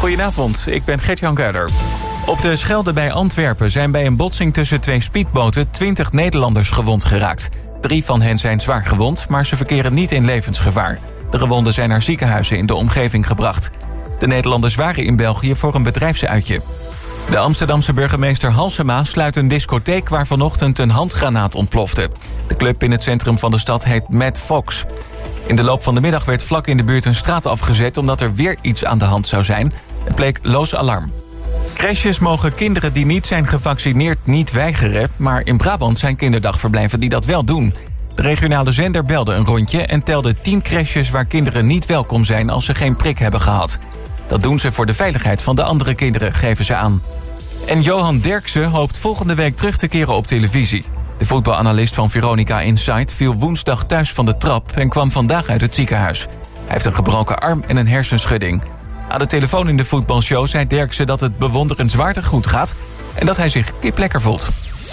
Goedenavond, ik ben Gert-Jan Kuider. Op de Schelde bij Antwerpen zijn bij een botsing tussen 2 speedboten 20 Nederlanders gewond geraakt. 3 van hen zijn zwaar gewond, maar ze verkeren niet in levensgevaar. De gewonden zijn naar ziekenhuizen in de omgeving gebracht. De Nederlanders waren in België voor een bedrijfsuitje. De Amsterdamse burgemeester Halsema sluit een discotheek waar vanochtend een handgranaat ontplofte. De club in het centrum van de stad heet Mad Fox. In de loop van de middag werd vlak in de buurt een straat afgezet omdat er weer iets aan de hand zou zijn. Het bleek loos alarm. Crèches mogen kinderen die niet zijn gevaccineerd niet weigeren, maar in Brabant zijn kinderdagverblijven die dat wel doen. De regionale zender belde een rondje en telde 10 crèches waar kinderen niet welkom zijn als ze geen prik hebben gehad. Dat doen ze voor de veiligheid van de andere kinderen, geven ze aan. En Johan Derksen hoopt volgende week terug te keren op televisie. De voetbalanalist van Veronica Insight viel woensdag thuis van de trap en kwam vandaag uit het ziekenhuis. Hij heeft een gebroken arm en een hersenschudding. Aan de telefoon in de voetbalshow zei Derksen dat het bewonderenswaardig goed gaat en dat hij zich kiplekker voelt.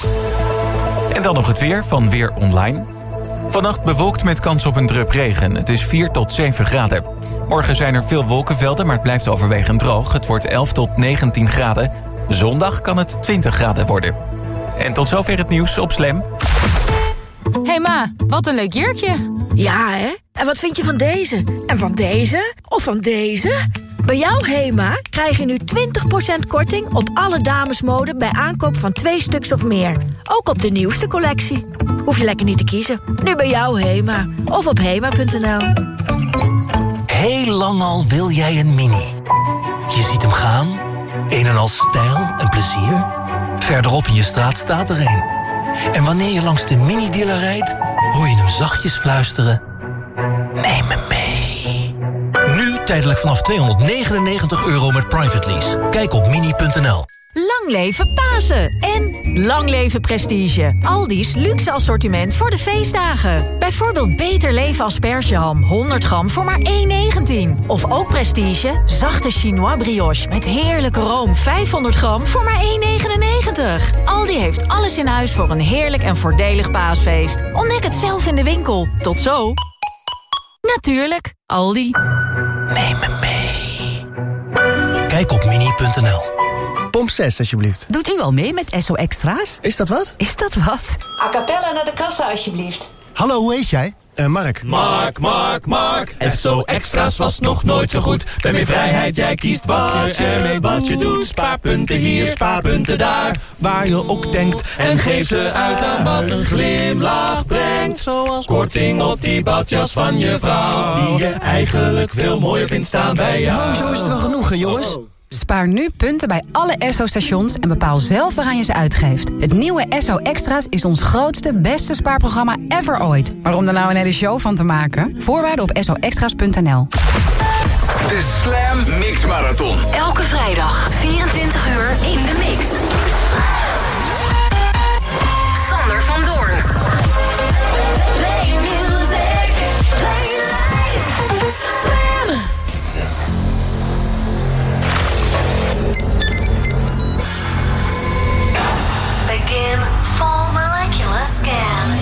En dan nog het weer van Weer Online. Vannacht bewolkt met kans op een drup regen. Het is 4 tot 7 graden. Morgen zijn er veel wolkenvelden, maar het blijft overwegend droog. Het wordt 11 tot 19 graden. Zondag kan het 20 graden worden. En tot zover het nieuws op Slam. Hey ma, wat een leuk jurkje. Ja, hè? En wat vind je van deze? En van deze? Of van deze? Bij jou, Hema, krijg je nu 20% korting op alle damesmode bij aankoop van 2 stuks of meer. Ook op de nieuwste collectie. Hoef je lekker niet te kiezen. Nu bij jou, Hema. Of op hema.nl. Heel lang al wil jij een Mini. Je ziet hem gaan. Een en al stijl en plezier. Verderop in je straat staat er een. En wanneer je langs de Mini-dealer rijdt, hoor je hem zachtjes fluisteren. Neem me mee. Nu tijdelijk vanaf €299 met private lease. Kijk op mini.nl. Lang leven Pasen en lang leven Prestige. Aldi's luxe assortiment voor de feestdagen. Bijvoorbeeld Beter Leven aspergeham 100 gram voor maar €1,19. Of ook Prestige zachte Chinois brioche met heerlijke room 500 gram voor maar €1,99. Aldi heeft alles in huis voor een heerlijk en voordelig paasfeest. Ontdek het zelf in de winkel. Tot zo. Natuurlijk, Aldi. Neem me mee. Kijk op mini.nl. Pomp 6, alsjeblieft. Doet u al mee met SO Extra's? Is dat wat? Is dat wat? A cappella naar de kassa, alsjeblieft. Hallo, hoe heet jij? Mark. Mark. SO Extra's was nog nooit zo goed. Bij meer vrijheid, jij kiest wat je ermee wat je doet. Spaarpunten hier, spaarpunten daar. Waar je ook denkt. En geef ze uit aan wat een glimlach brengt. Zoals korting op die badjas van je vrouw. Die je eigenlijk veel mooier vindt staan bij jou. Nou, zo is het wel genoeg, jongens. Spaar nu punten bij alle Esso-stations en bepaal zelf waaraan je ze uitgeeft. Het nieuwe Esso Extra's is ons grootste, beste spaarprogramma ever ooit. Waarom er nou een hele show van te maken? Voorwaarden op essoextras.nl. De Slam Mix Marathon. Elke vrijdag, 24 uur in de mix. Sander van Doorn. Play music, play life. Slam. Begin full molecular scan.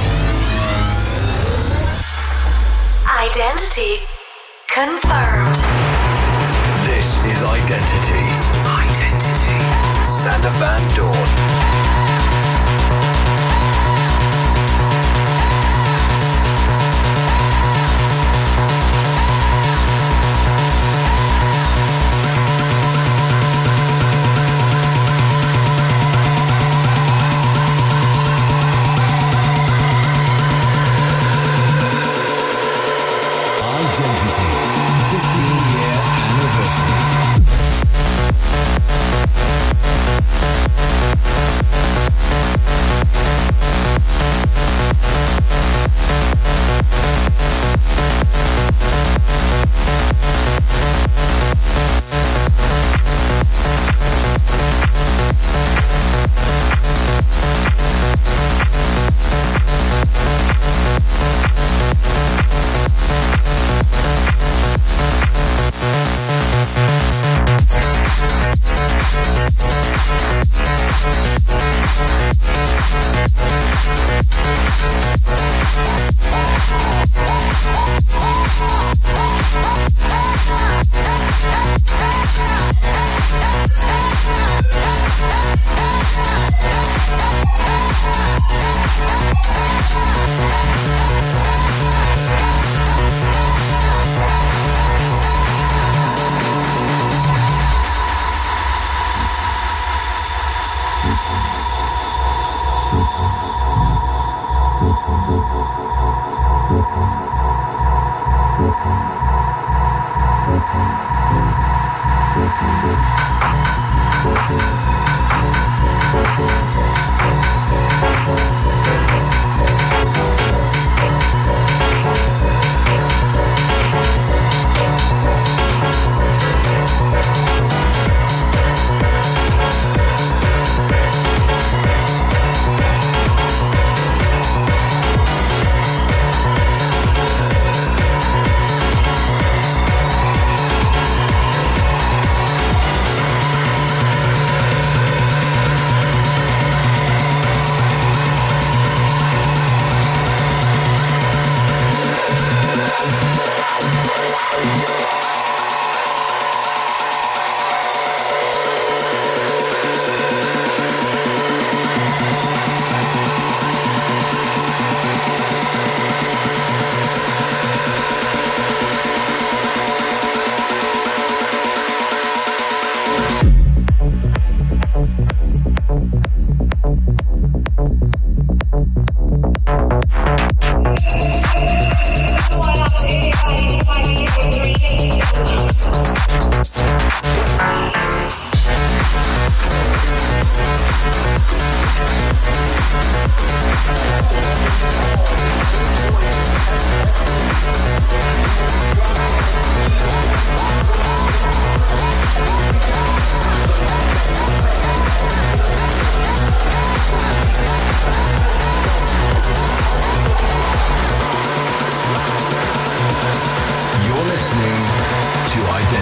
Identity confirmed. This is Identity. Sander van Doorn.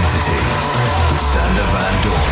identity. Sander Van Doorn.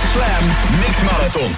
Slam Mix Marathon.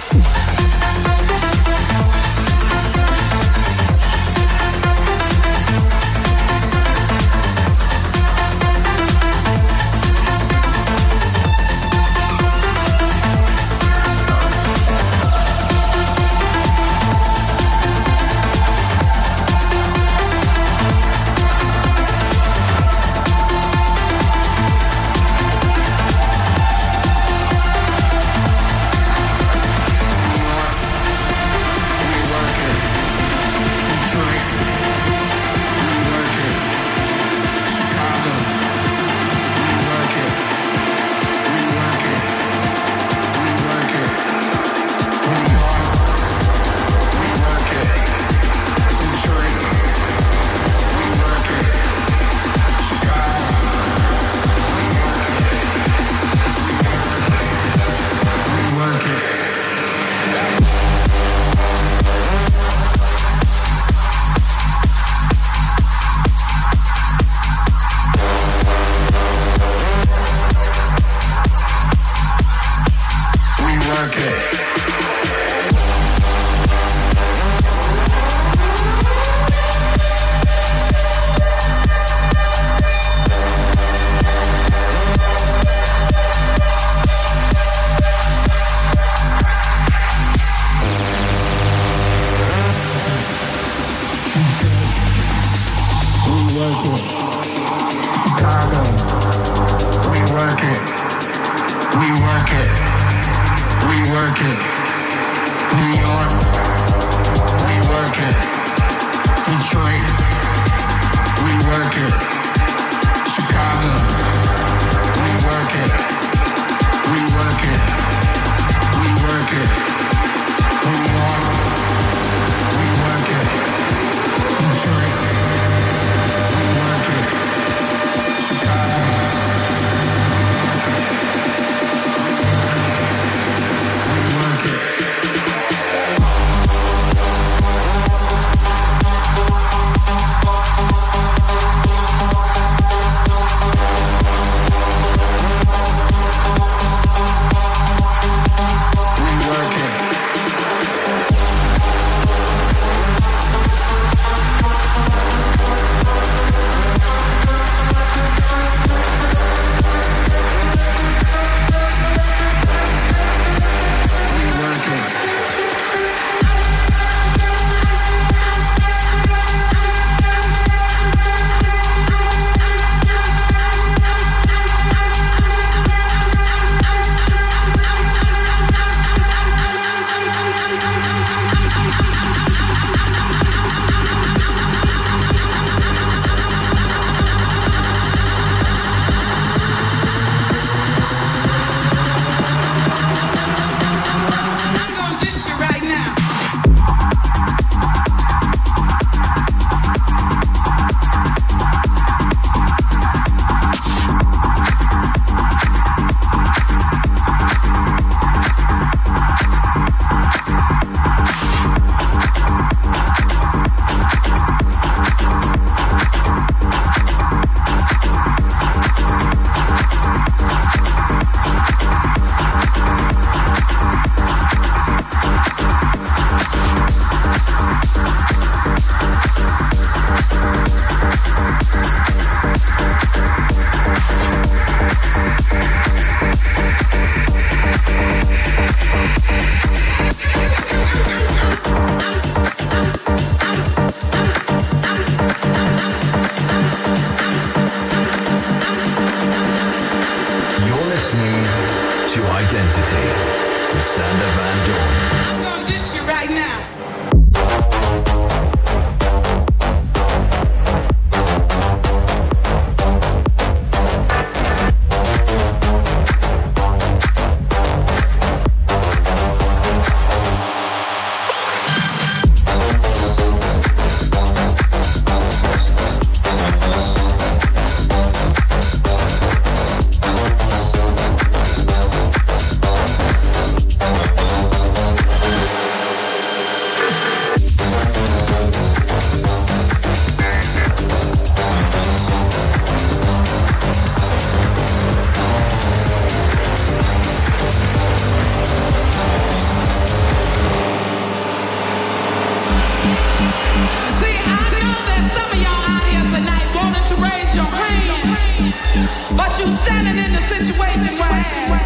But you standing in the situation where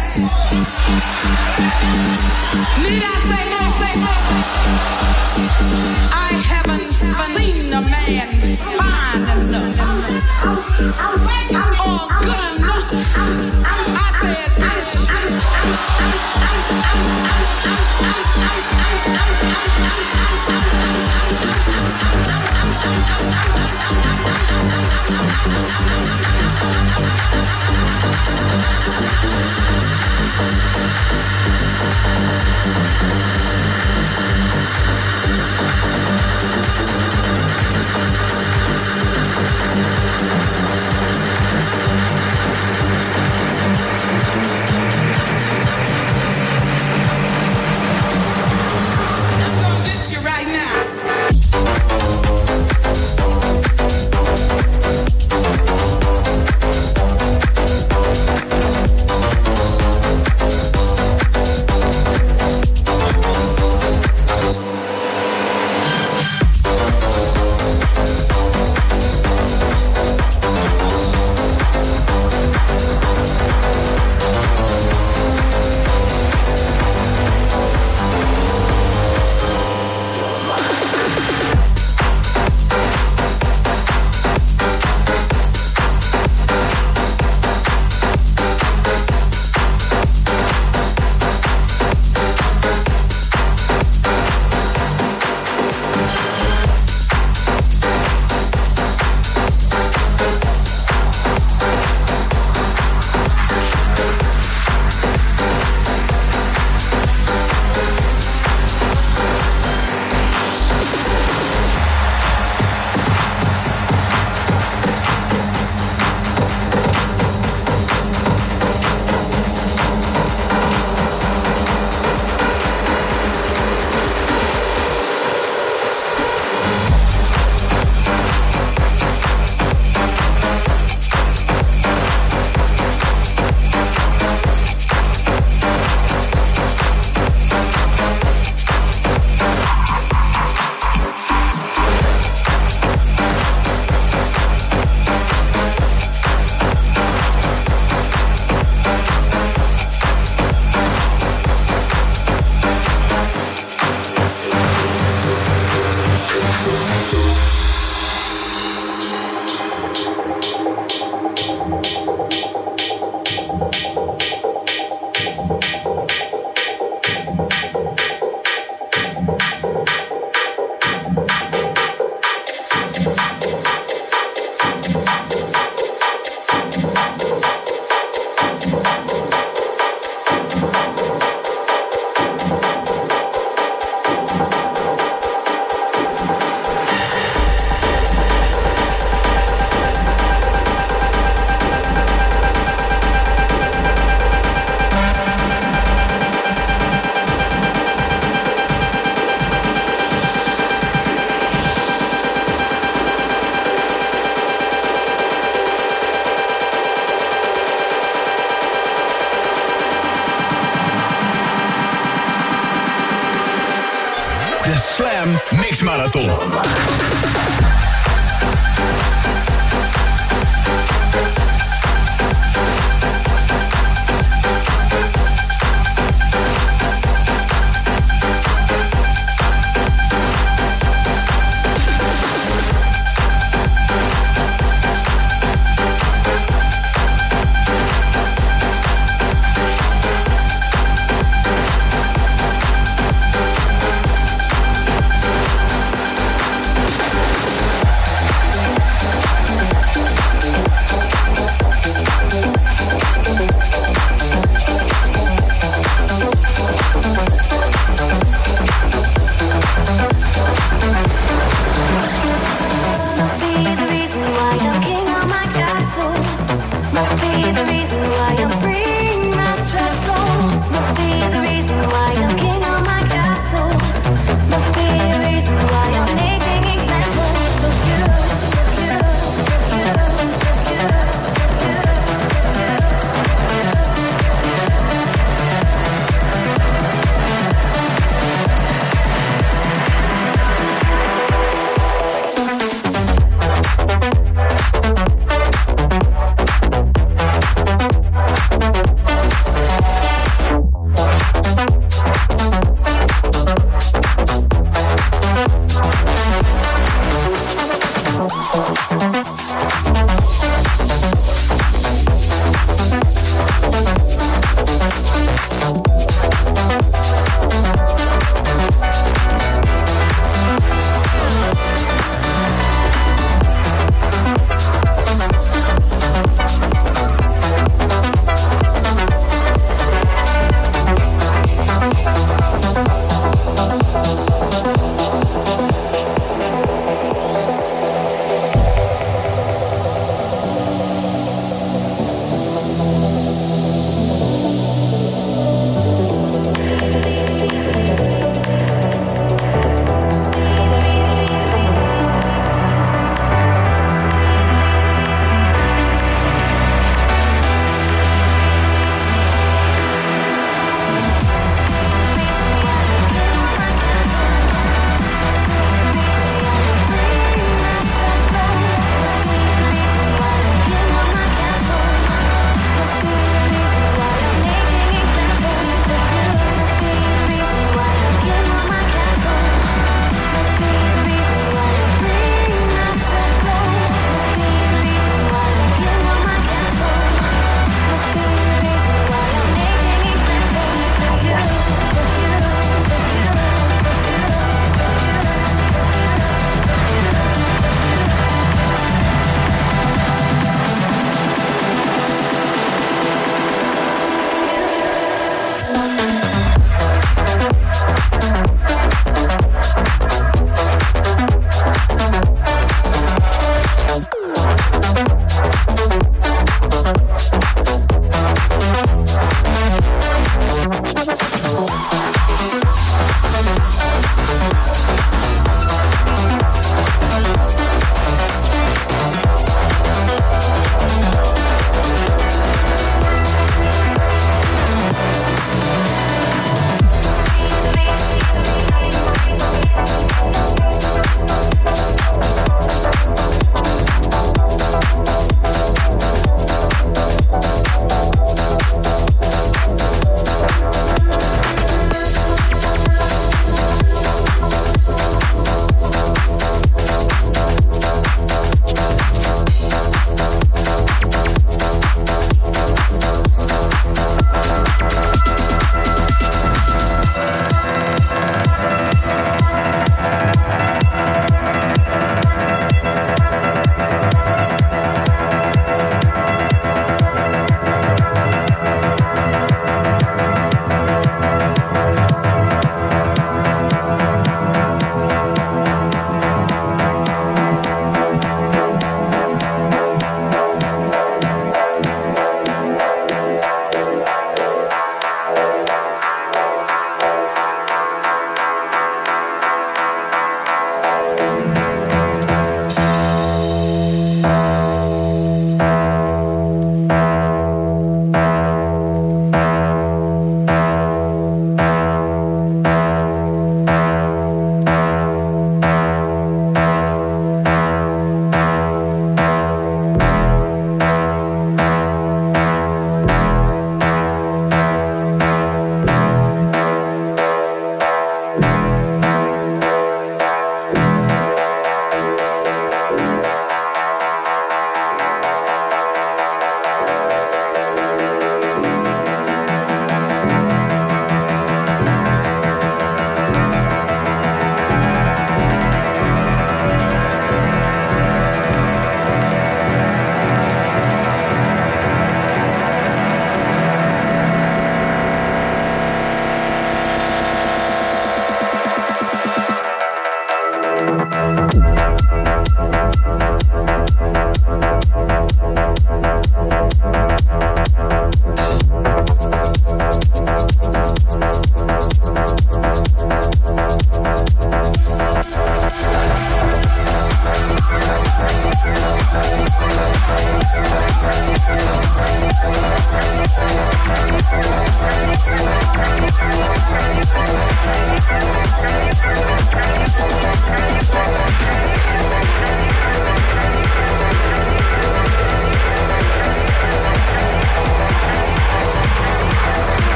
need I say more? I haven't seen a man fine enough or good enough. I said, bitch. I'm gonna dish you right now. De Slam Mix Marathon.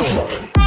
Marathon.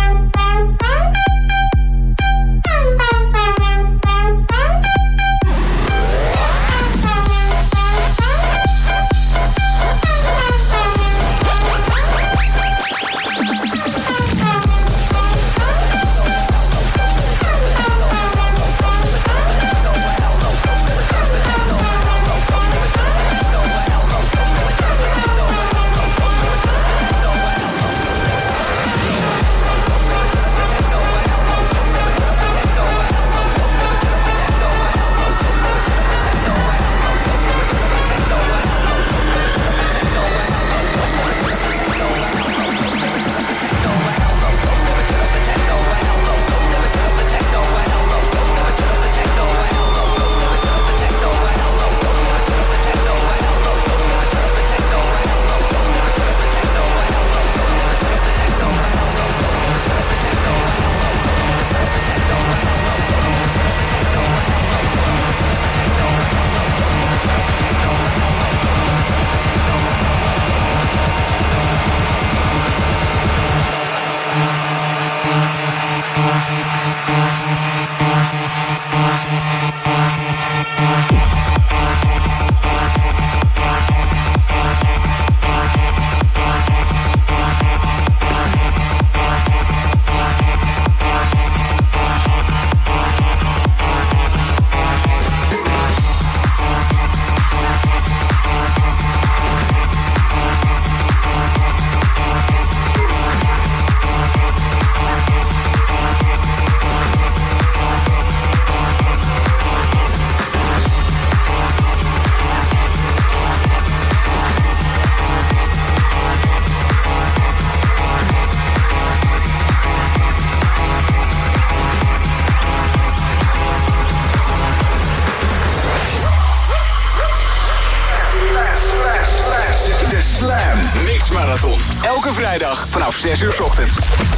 Vrijdag vanaf 6 uur 's ochtends.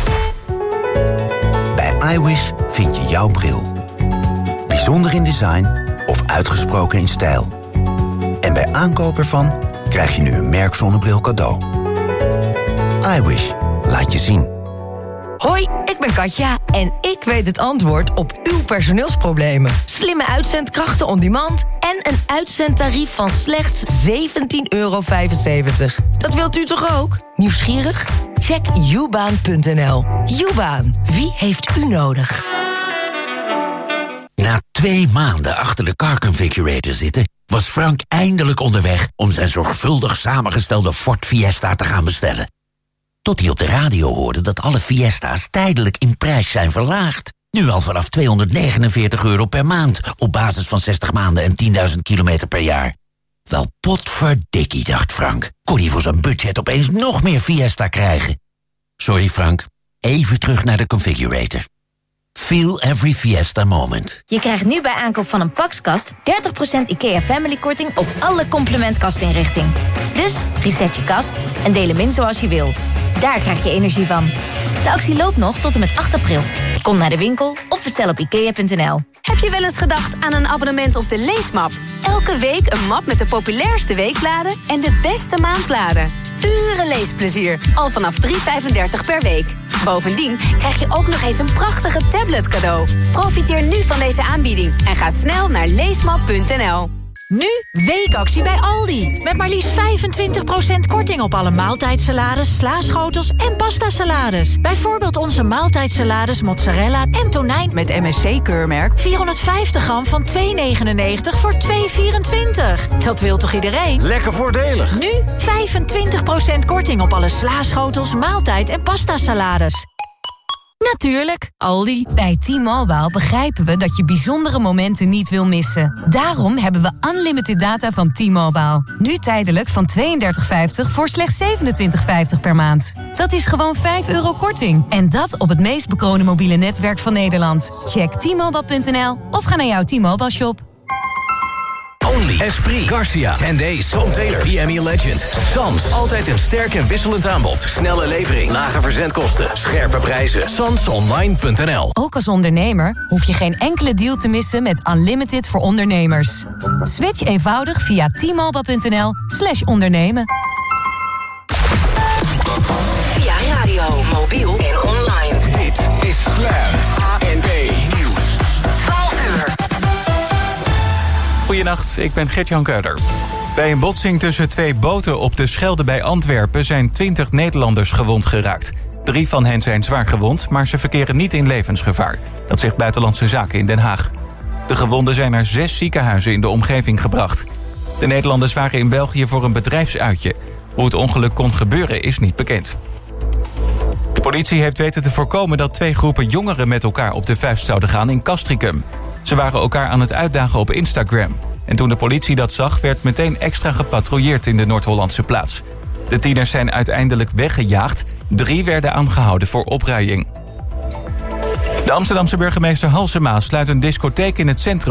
Bij iWish vind je jouw bril. Bijzonder in design of uitgesproken in stijl. En bij aankoop ervan krijg je nu een merkzonnebril cadeau. iWish. Laat je zien. Hoi, ik ben Katja en ik weet het antwoord op uw personeelsproblemen. Slimme uitzendkrachten on demand en een uitzendtarief van slechts €17,75. Dat wilt u toch ook? Nieuwsgierig? Check youbaan.nl. Youbaan, wie heeft u nodig? Na 2 maanden achter de car configurator zitten, was Frank eindelijk onderweg om zijn zorgvuldig samengestelde Ford Fiesta te gaan bestellen. Tot hij op de radio hoorde dat alle Fiesta's tijdelijk in prijs zijn verlaagd. Nu al vanaf €249 per maand, op basis van 60 maanden en 10.000 kilometer per jaar. Wel potverdikkie, dacht Frank. Kon hij voor zijn budget opeens nog meer Fiesta krijgen? Sorry Frank, even terug naar de configurator. Feel every Fiesta moment. Je krijgt nu bij aankoop van een Paxkast 30% IKEA Family korting op alle complementkastinrichting. Dus reset je kast en deel hem in zoals je wil. Daar krijg je energie van. De actie loopt nog tot en met 8 april. Kom naar de winkel of bestel op ikea.nl. Heb je wel eens gedacht aan een abonnement op de Leesmap? Elke week een map met de populairste weekbladen en de beste maandbladen. Pure leesplezier, al vanaf €3,35 per week. Bovendien krijg je ook nog eens een prachtige tablet cadeau. Profiteer nu van deze aanbieding en ga snel naar leesmap.nl. Nu weekactie bij Aldi. Met maar liefst 25% korting op alle maaltijdsalades, slaashotels en pastasalades. Bijvoorbeeld onze maaltijdsalades, mozzarella en tonijn met MSC-keurmerk. 450 gram van €2,99 voor €2,24. Dat wil toch iedereen? Lekker voordelig. Nu 25% korting op alle slaashotels, maaltijd en pastasalades. Natuurlijk, Aldi. Bij T-Mobile begrijpen we dat je bijzondere momenten niet wil missen. Daarom hebben we unlimited data van T-Mobile. Nu tijdelijk van $32,50 voor slechts $27,50 per maand. Dat is gewoon €5 korting. En dat op het meest bekroonde mobiele netwerk van Nederland. Check T-Mobile.nl of ga naar jouw T-Mobile shop. Only, Esprit, Garcia, 10 Days, Tom Taylor, PME Legend, Sans. Altijd een sterk en wisselend aanbod. Snelle levering, lage verzendkosten, scherpe prijzen. Sansonline.nl. Ook als ondernemer hoef je geen enkele deal te missen met Unlimited voor ondernemers. Switch eenvoudig via t-mobile.nl/ondernemen. Via radio, mobiel en online. Goedenacht, ik ben Gert-Jan Keuder. Bij een botsing tussen 2 boten op de Schelde bij Antwerpen zijn 20 Nederlanders gewond geraakt. 3 van hen zijn zwaar gewond, maar ze verkeren niet in levensgevaar. Dat zegt Buitenlandse Zaken in Den Haag. De gewonden zijn naar 6 ziekenhuizen in de omgeving gebracht. De Nederlanders waren in België voor een bedrijfsuitje. Hoe het ongeluk kon gebeuren is niet bekend. De politie heeft weten te voorkomen dat 2 groepen jongeren met elkaar op de vuist zouden gaan in Castricum. Ze waren elkaar aan het uitdagen op Instagram. En toen de politie dat zag, werd meteen extra gepatrouilleerd in de Noord-Hollandse plaats. De tieners zijn uiteindelijk weggejaagd. 3 werden aangehouden voor opruiing. De Amsterdamse burgemeester Halsema sluit een discotheek in het centrum